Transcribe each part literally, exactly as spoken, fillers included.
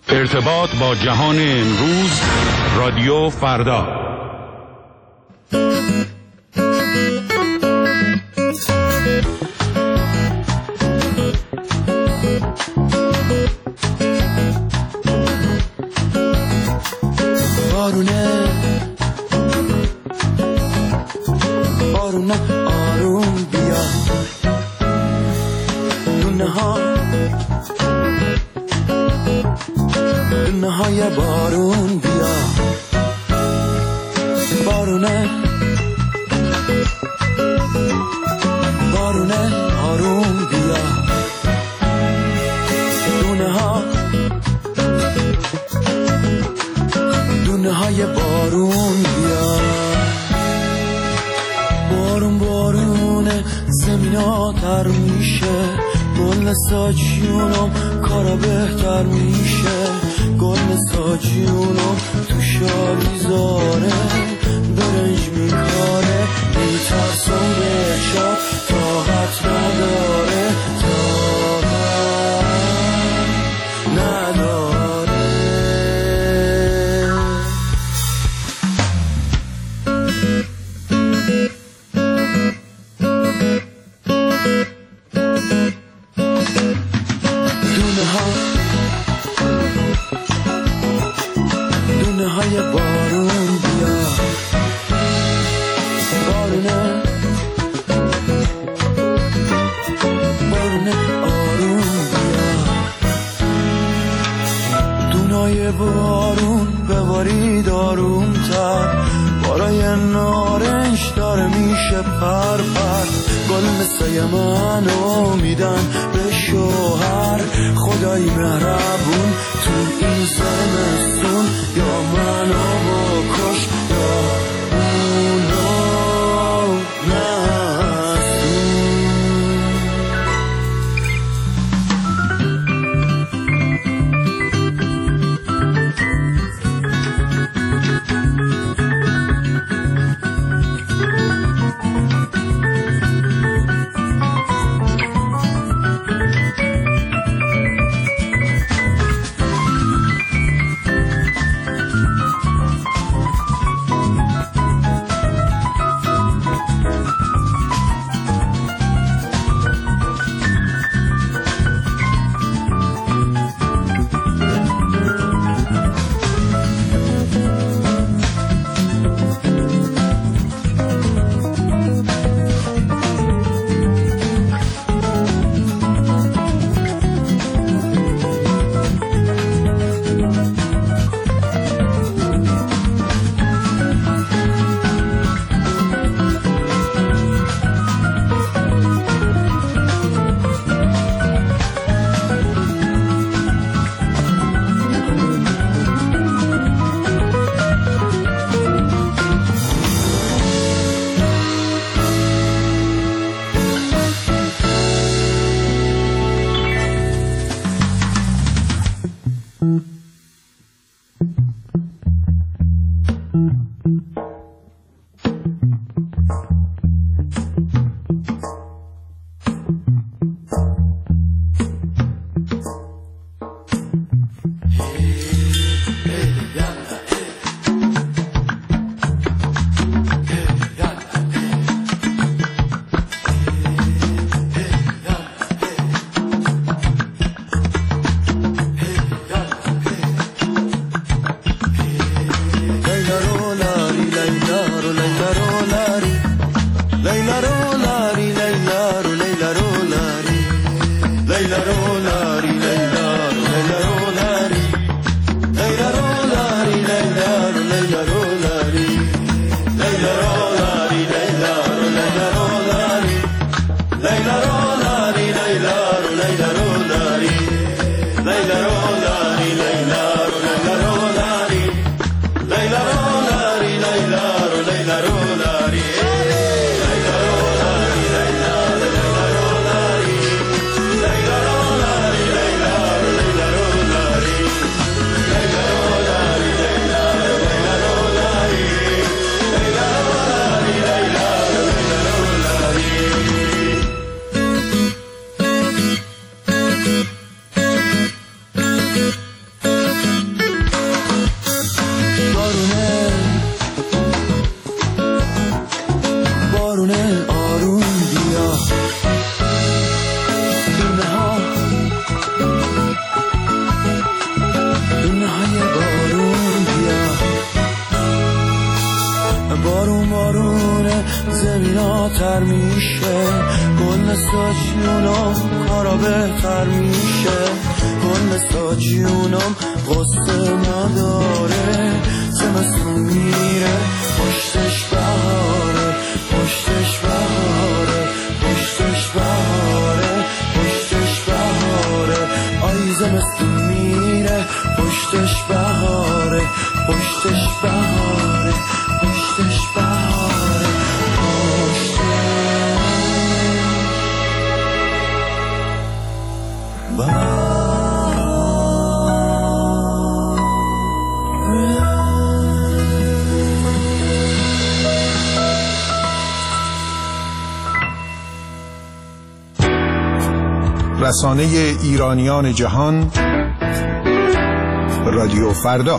ارتباط با جهان امروز، رادیو فردا. بارونه بارونه آروم بیا، دونه ها دونه های بارون بیا، بارونه بارونه آروم بیا، دونه ها دونه های بارون بیا. بارون بارونه زمین آتر میشه، گل ساجیونم کارا بهتر میشه، گل ساجیونم تو شالیزاره برنج میکاره، میترسم به شب طاقت نداره، طاقت نداره. دونه های بارون بیا، بارونه بارونه آروم بیا، دونای بارون ببارید آروم تر، بارای نارنج داره میشه پر پر، گل مثل منو میدن به شوهر، خدای مهربون تو این زمستون، یا منو بکش یا اونو نستون. بهتر میشه، گل ساجونم کارا بهتر میشه، گل ساجونم قصه نداره، زمستون میره پشتش بهاره، پشتش بهاره، پشتش بهاره، پشتش بهاره، آی زمستون میره پشتش بهاره، پشتش بهاره، پشتش بهاره، پشتش بهاره. رسانه ایرانیان جهان، رادیو فردا.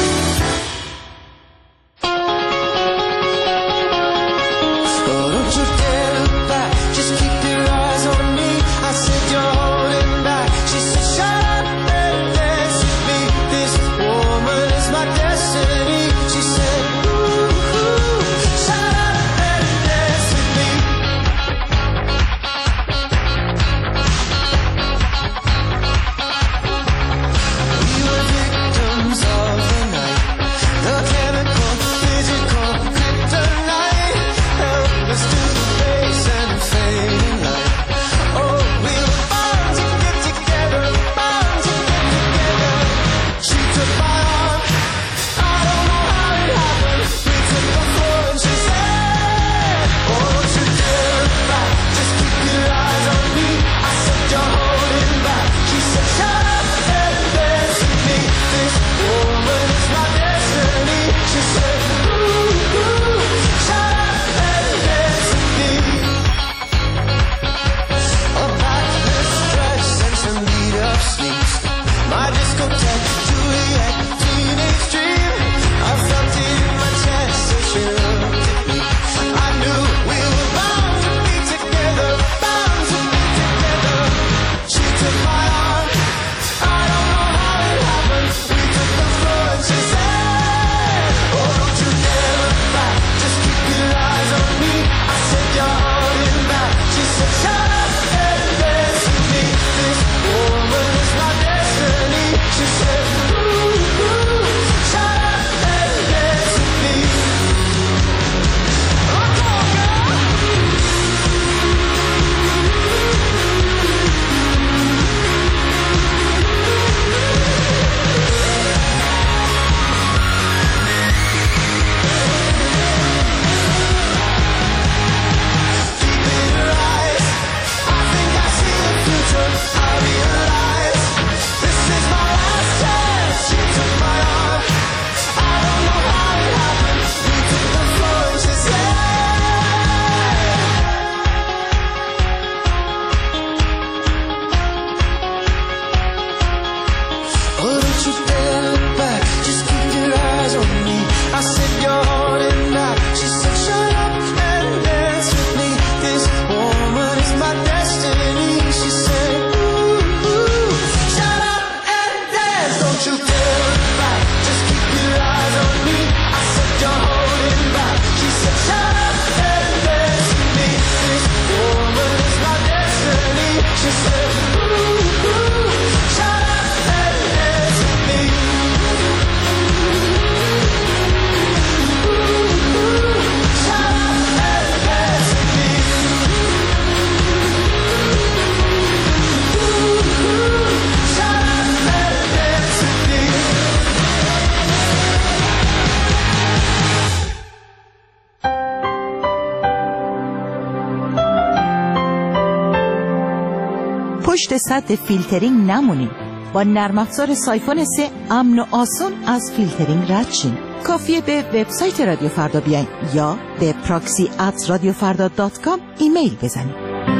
پشت سد فیلترینگ نمونید. با نرم افزار سایفون سه امن و آسان از فیلترینگ رد شین. کافیه به وبسایت رادیو فردا بیاین یا به پراکسی ات رادیو فردا دات کام ایمیل بزنید.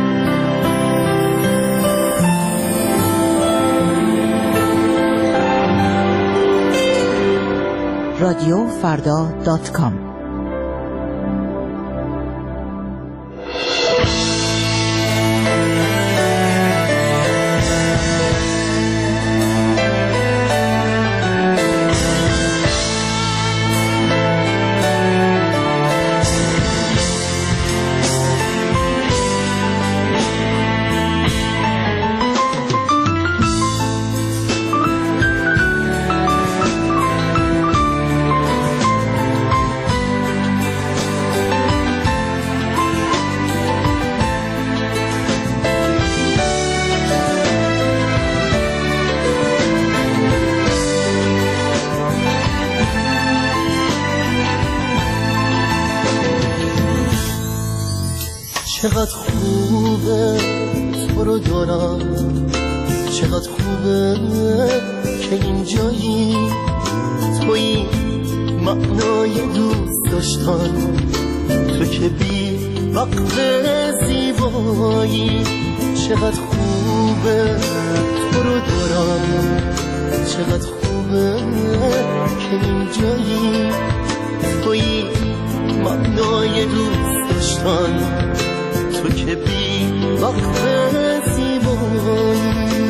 رادیو فردا دات کام. چقدر خوبه تو رو دارم، چقدر خوبه که اینجایی، توی معنای دوست داشتن، تو که بی وقت زیبایی. چقدر خوبه تو رو دارم، چقدر خوبه که اینجایی، توی معنای دوست داشتن، تو که بی وقت زیبایی.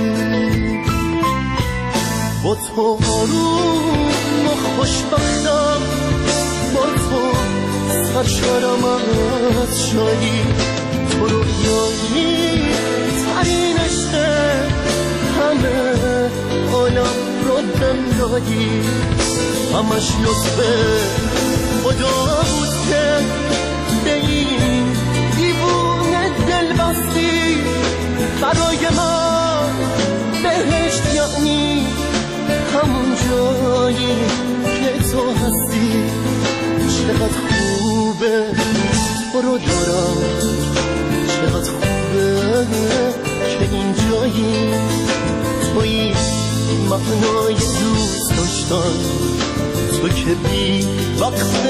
با تو آروم و خوشبختم، با تو سرشارم از شادی، تو رویایی ترین عشق همه عالم رو بهم دادی. همش لطف خدا بود که به این دیوونه دل بستی. برای من بهشت یعنی همون جایی که تو هستی. چقدر خوبه تو رو دارم، چقدر خوبه که این جایی، توی معنای دوست داشتن، تو که بی وقت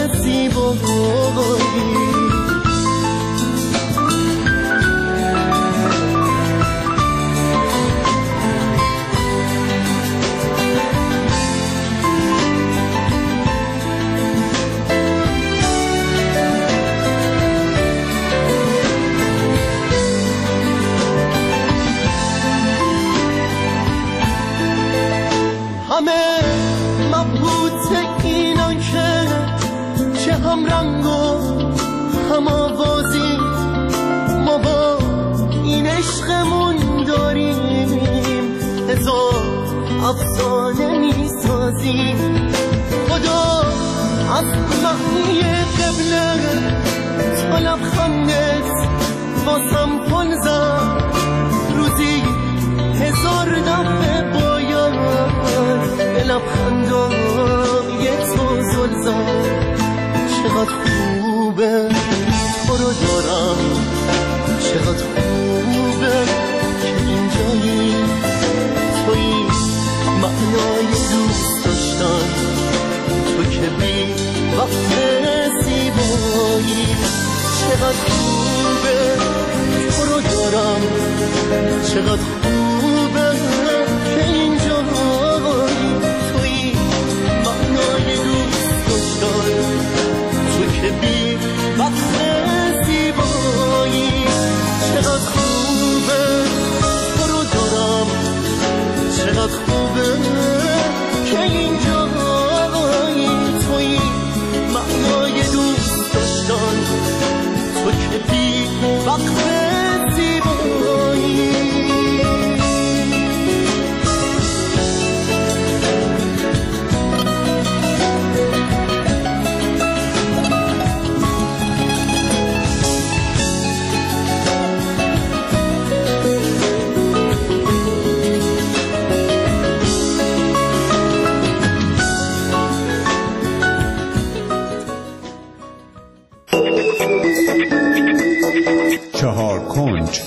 زیبایی. همه مبهوت اینا که چه هم رنگ و هم آوازی، ما با این عشقمون داریم هزار افسانه میسازیم. خدا از معنی قبله تا لبخندت واسم پل زد، روزی هزار دفعه باید به لبخندای تو زل زد. چقدر خوبه تو رو دارم، چقدر خوبه که اینجایی، توی معنای دوست داشتن، تو که بی وقت زیبایی. چقدر خوبه تو رو دارم، چقدر خوبه که اینجایی، توی معنای دوست داشتن، تو که بی وقت زیبایی. چقدر خوبه تو رو دارم، چقدر خوبه که اینجایی، توی معنای دوست داشتن، تو که بی وقت زیبایی. چهار کنج.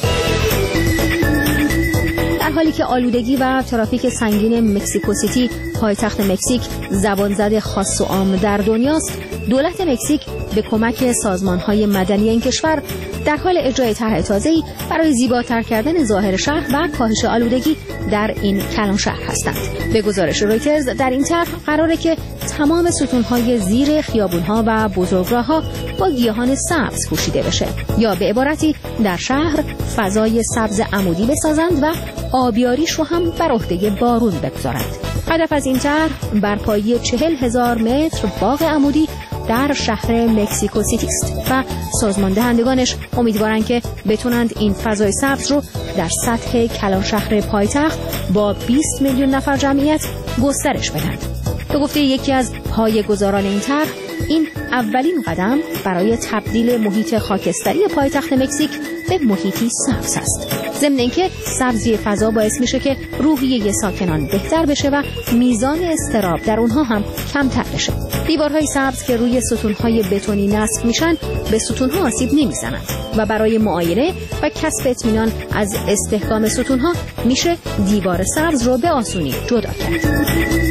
در حالی که آلودگی و ترافیک سنگین مکزیکو سیتی پایتخت مکزیک زبانزد خاص و عام در دنیاست، دولت مکزیک به کمک سازمان‌های مدنی این کشور در حال اجرای طرح تازه‌ای برای زیباتر کردن ظاهر شهر و کاهش آلودگی در این کلان شهر هستند. به گزارش رویترز در این طرح قراره که تمام ستون‌های زیر خیابون‌ها و بزرگراه‌ها با گیاهان سبز پوشیده بشه، یا به عبارتی در شهر فضای سبز عمودی بسازند و آبیاریش رو هم بر عهده بارون بگذارند. هدف از این طرح برپایی چهل هزار متر باغ عمودی در شهر مکزیکو سیتی است و سازمان دهندگانش امیدوارند که بتونند این فضای سبز رو در سطح کلان شهر پایتخت با بیست میلیون نفر جمعیت گسترش بدن. به گفته یکی از پایه‌گذاران این طرح، این اولین قدم برای تبدیل محیط خاکستری پایتخت مکزیک به محیطی سبز است. ضمن اینکه سبزی فضا باعث میشه که روحیه ساکنان بهتر بشه و میزان اضطراب در اونها هم کمتر بشه. دیوارهای سبز که روی ستونهای بتونی نصب میشن به ستونها آسیب نمیزنند و برای معاینه و کسب اطمینان از استحکام ستونها میشه دیوار سبز رو به آسونی جدا کرد.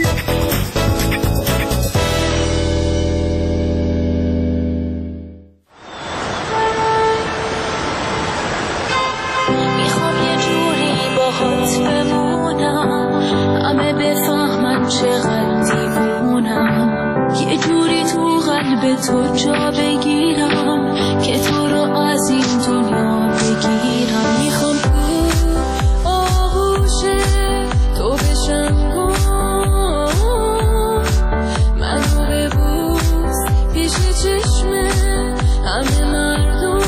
به تو جا بگیرم که تو رو از این دنیا بگیرم. میخوام تو آغوش تو بشم، منو ببوس پیش چشم همه مردم،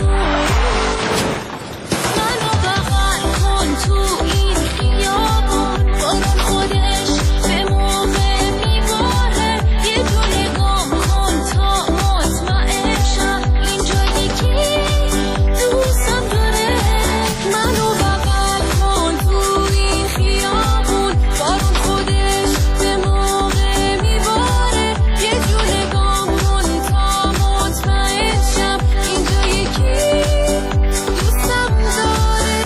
منو بغل کن تو این خیابون، بارون خودش به موقع میباره، یه دونه گام تا مطمئن شم اینجا یکی دوستم داره. منو بغل کن تو این خیابون، بارون خودش به موقع میباره، یه جونه گام کن تا مطمئن شم اینجا یکی دوستم داره.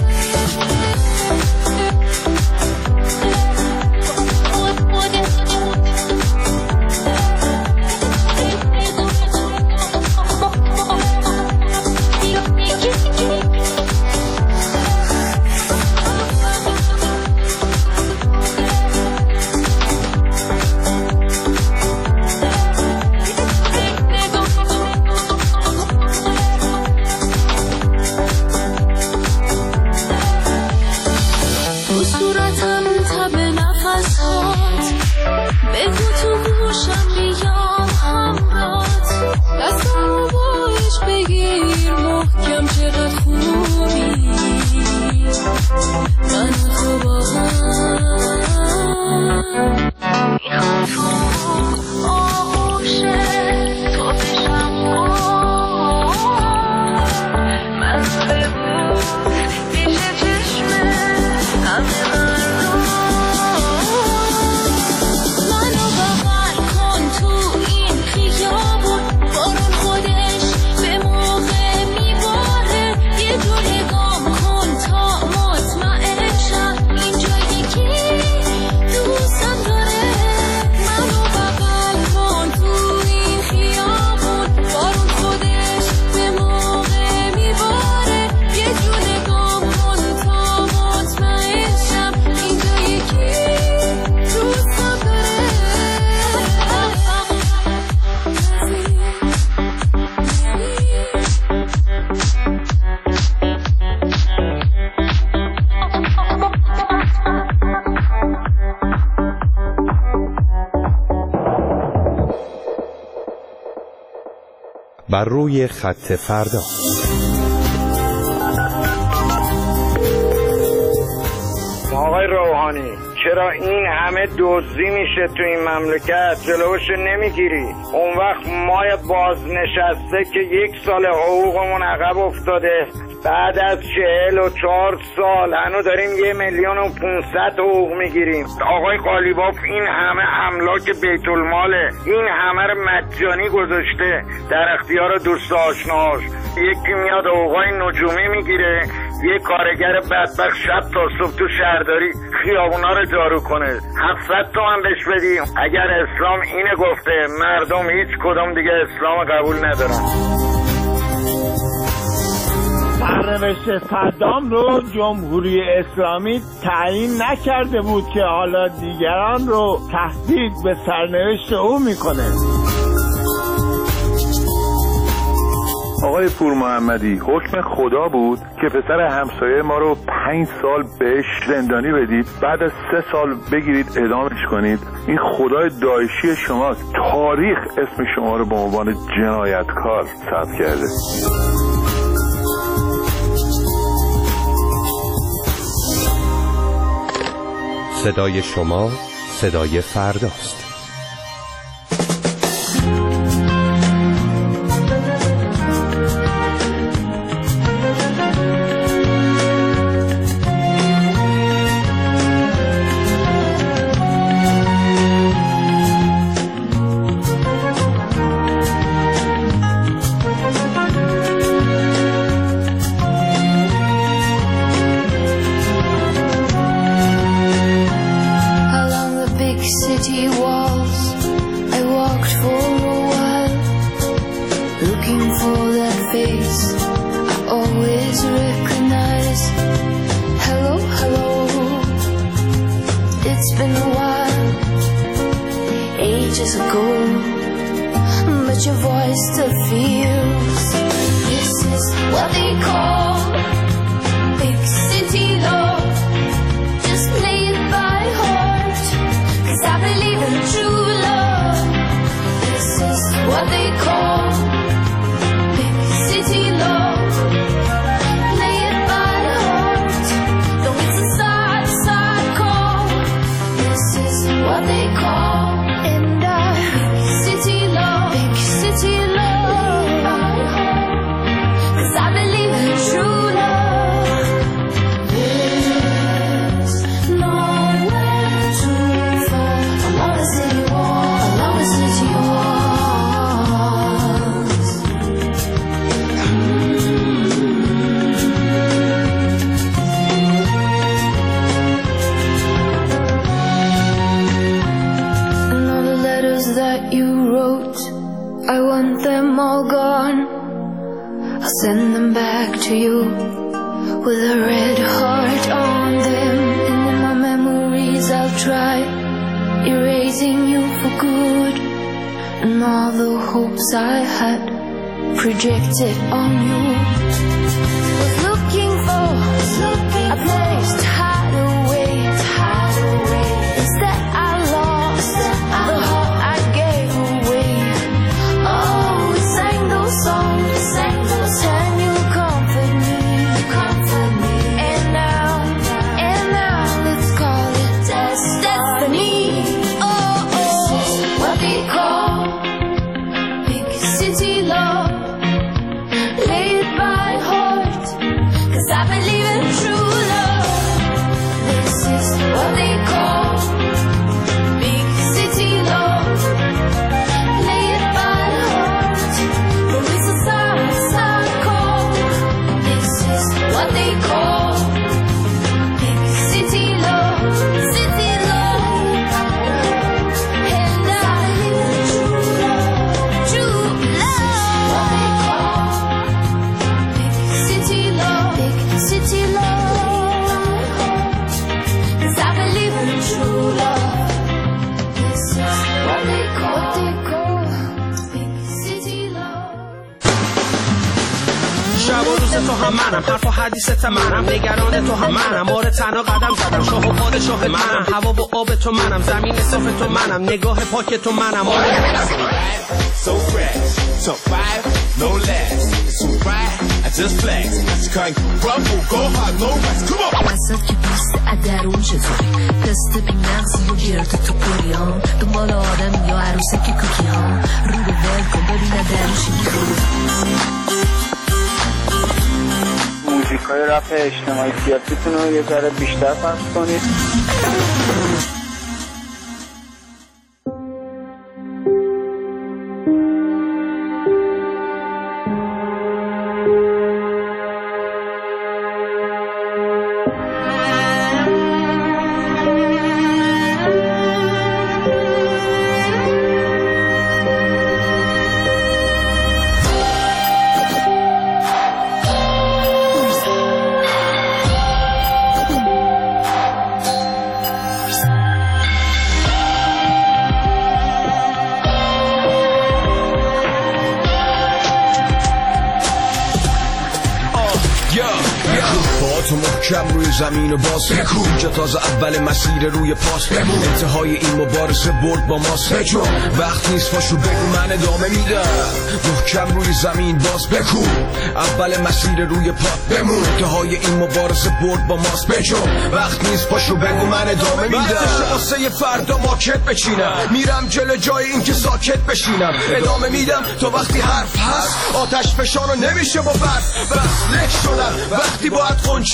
تو صورتم تب نفسات، بگو تو گوشم بیام همرات، دستمو باش بگیر محکم چقدر خوبی، من تو با هم میخوام تو آغوش تو بشم، من ببوس پیش چشم همه مردم، منو بغل کن تو این خیابون، بارون خودش به موقع میباره، یه جونه گام کن تا مطمئن شم اینجا یکی دوستم داره. منو بغل کن تو این خیابون، بارون خودش به موقع میباره، یه جونه گام کن تا مطمئن شم اینجا یکی دوستم داره. بر روی خط فردا. آقای روحانی، چرا این همه دزدی میشه تو این مملکت جلوش نمیگیری؟ اون وقت ما بازنشسته که یک سال حقوقمون عقب افتاده، بعد از چهل و چهار سال هنو داریم یه میلیون و پونصد حقوق میگیریم. آقای قالیباف این همه املاک بیت الماله، این همه رو مجانی گذاشته در اختیار دوست آشناهاش. یکی میاد حقوقای نجومی میگیره، یه کارگر بدبخت شب تا صبح تو شهرداری خیابونا رو جارو کنه، هفتصد تومن بهش بدی. اگر اسلام اینه گفته، مردم هیچ کدوم دیگه اسلام قبول ندارن. سرنوشت صدام رو جمهوری اسلامی تعیین نکرده بود که حالا دیگران رو تهدید به سرنوشت او میکنه. آقای پور محمدی، حکم خدا بود که پسر همسایه ما رو پنج سال بهش زندانی بدید، بعد از سه سال بگیرید اعدامش کنید. این خدای داعشی شماست. تاریخ اسم شما رو به عنوان جنایتکار ثبت کرده. صدای شما صدای فرداست. city walls. I walked for a while, looking for that face I always recognize. Hello, hello, it's been a while, ages ago, but your voice still feels. This is what they call big city love. Just play it by heart, 'cause I believe in true love. This is what they call big city love. Play it by heart, though it's a sad, sad call. This is what they call and I big city love, big city love. 'Cause I believe in true love. There's nowhere to fall along the city wall, along the city walls. And all the letters that you wrote, I want them all gone. I'll send them back to you with a red heart on them. And in my memories I'll try erasing you for good, and all the hopes I had projected on you. Was looking for a place to hide away, to hide away. Instead I lost the heart I gave away. Oh, we sang those songs, sang those, and you comfort me, comfort me. And now, and now let's call it destiny. Oh, oh, what they call big city love. Lay it by heart, 'cause I believe in true love. This is what they call big city love. Lay it by heart, though it's a sad, sad call. This is what they call big city love, city love. And I believe in true love, true love. What they call big city love, big city love. 'Cause I believe in true love. This is what they call, what they call big city love. شب و روز تو هم منم، حرف و حدیثت منم، نگران تو هم منم، مورد تنها قدم زدم، شاه و پادشاه منم، هوا و آب تو منم، زمین صاف تو منم، نگاه پاک تو منم. So fresh, top five, no less. It's so bright, I just flex. You can't crumble, go hard, no rest. Come on. وسط که پوست ادرون چطوری تست بی مغزی و گرد تو پوری ها دنبال آدم یا عروسه که کوکی ها رو به ول کن ببینه درش میگوری. موزیکای رپ اجتماعی سیاسیتون رو یه ذره بیشتر پخش کنید. تو محکم روی زمین و باز بکو اینجا تازه اول مسیر روی پاس بمون انتهای این مبارزه برد با ماست بجو وقت نیست پاشو بگو من ادامه میدم محکم روی زمین باز بکو اول مسیر روی پا بمون انتهای این مبارزه برد با ماست بجو وقت نیست پاشو بگو من ادامه میدم بعدش واسه فردا ماکت بچینم میرم جلو جای این که ساکت بشینم ادامه میدم تا وقتی حرف هست آتش فشانو نمیشه با برف بس لک شدم وقتی باید قنچه میدادم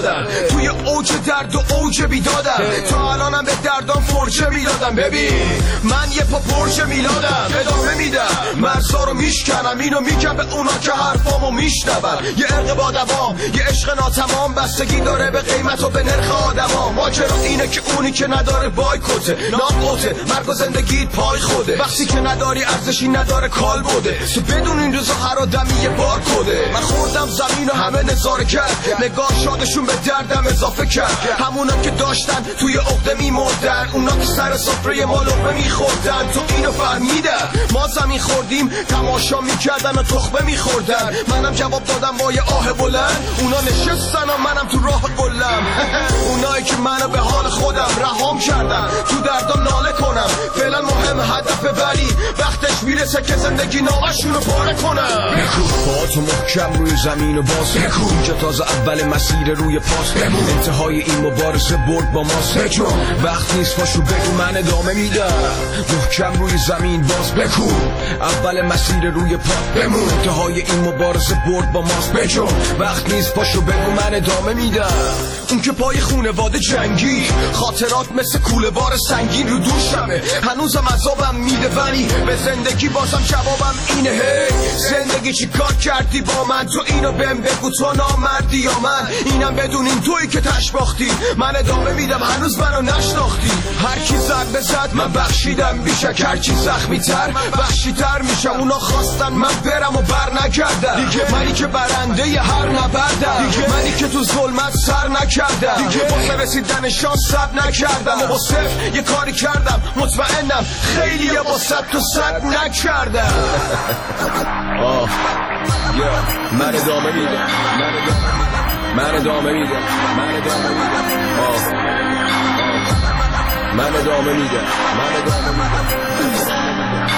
میدادم توی اوج درد و اوج بیدادم تا الانم به دردام فرجه میدادم ببین من یه پا پرچه میلادم ادامه میدم مرزا رو میشکنم اینو میگم به اونا که حرفامو میشنون یه عرق با دوام یه عشق ناتمام بستگی داره به قیمت و به نرخ آدما ماجرا اینه که اونی که نداره بایکوته ناقوته مرگ و زندگیت پای خوده وقتی که نداری ارزشی نداره کال بوده تو بدون این روزا هر آدمی یه بار کده من خوردم زمین و همه نظاره کرد نگاه شادشون به دردم اضافه کرد همونا که داشتن توی عقده میمردن اونا که سر سفره ما لقمه میخوردن تو اینو فهمیدن ما زمین خوردیم تماشا میکردن و تخمه میخوردن منم جواب دادم با یه آه بلند اونا نشستن و منم تو راه قلم اونایی که منو به حال خودم رهام کردن تو دردم ناله کنم فعلا مهم هدفه ولی وقتش میرسه که زندگی نامشونو پاره کنم با تو محکم روی زمین و باز اینجا تازه اول مسیر روی پاس انتهای این مبارزه برد با ماست وقت نیست پاشو بگو من ادامه میدم محکم روی زمین باز بکو اول مسیر روی پا بمون انتهای این مبارزه برد با ماست بجو وقت نیست پاشو بگو من ادامه میدم اون که پای خونواده جنگی خاطرات مثل کوله بار سنگین رو دوشمه هنوزم عذابم میده ولی به زندگی بازم جوابم اینه هی زندگی چی کار کردی با من تو اینو بهم بگو تو نامردی یا من اینم بدونین تویی که تشباختی من ادامه میدم هنوز منو نشناختی هر کی زد بزد من بخشیدم بیشک هر کی زخمی تر بخشی تر میشم اونا خواستن من برم و بر نگردم دیگه منی که برنده ی هر نبردم دیگه منی که تو ظلمت سر نکردم دیگه واسه رسیدن شانس صبر نکردم و با صفر یه کاری کردم مطمئنم خیلی یه با صد تو صد نکردم آه من ادامه میدم من ادامه میدم من ادامه میدم آه من ادامه میدم من ادامه میدم